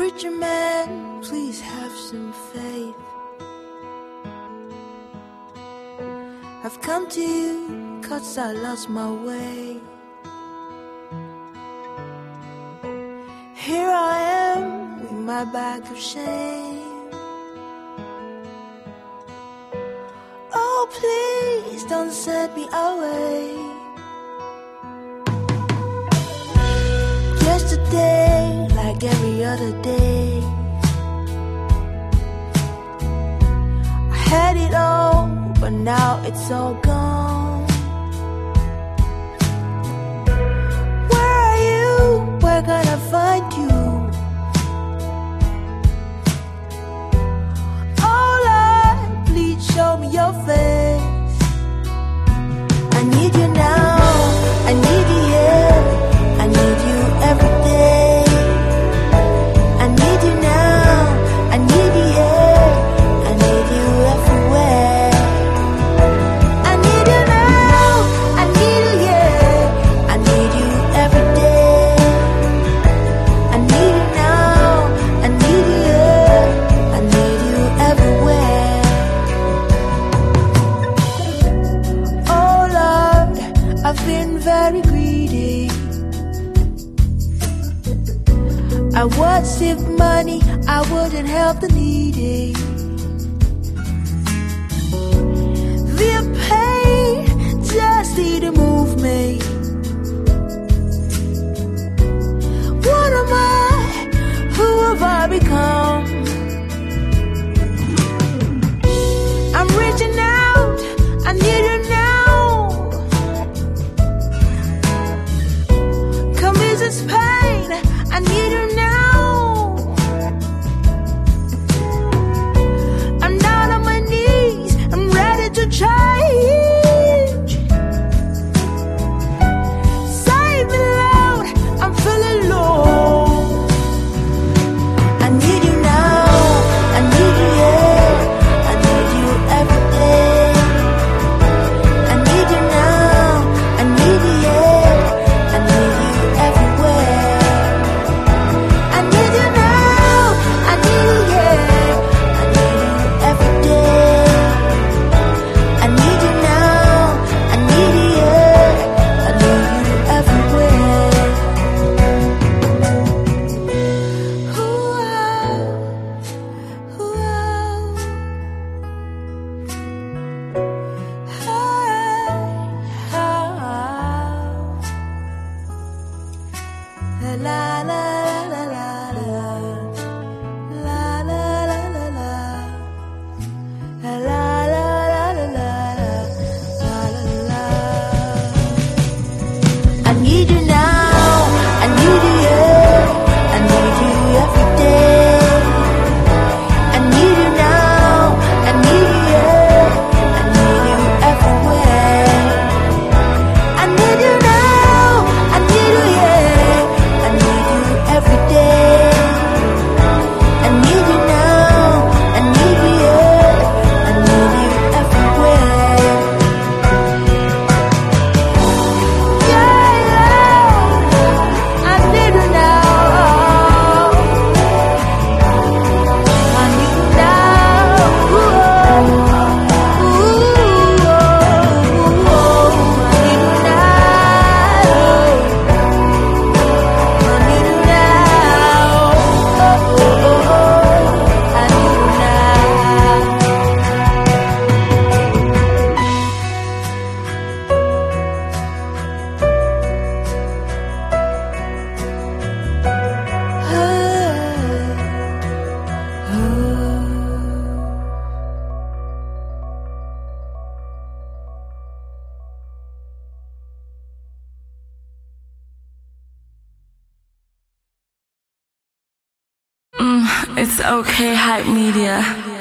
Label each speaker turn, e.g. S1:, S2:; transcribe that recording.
S1: Preacher man, please have some faith. I've come to you 'cause I lost my way. Here I am with my bag of shame. Oh, please don't send me away. Yesterday, like every other day, I had it all, but now it's all gone. Where are you? Where can I find you? Oh Lord, please show me your face. I need you now, I need you here, I need you every day. I need you now, I need you here, I need you everywhere. I need you now, I need you here, I need you every day. I need you now, I need you here, I need you everywhere. Oh Lord, I've been very greedy. I would save money, I wouldn't help the needy. The pain just need to move me. What am I? Who have I become? I'm reaching out, I need you now. Come ease this pain, I need you now. I'm down on my knees, I'm ready to change. Save me, Lord, I'm feeling low. I need you now, I need you here, I need you every day. I need you now, I need you here, I need you everywhere. I need you now, I need you here, I need you every day. I need you now, I need you here, I need you everywhere. La la la la la la la la la la. La la la la la la la. I need you now, I need you here, I need you every day. I need you now, I need you here, I need you everywhere. I need you now, I need you here, I need you every day. I need you now, I need you here, I need you everywhere. Yeah, yeah, I need you now. I need you now. Ooh, I need you now. I need you now. Oh, I need you
S2: It's okay, Hype Media.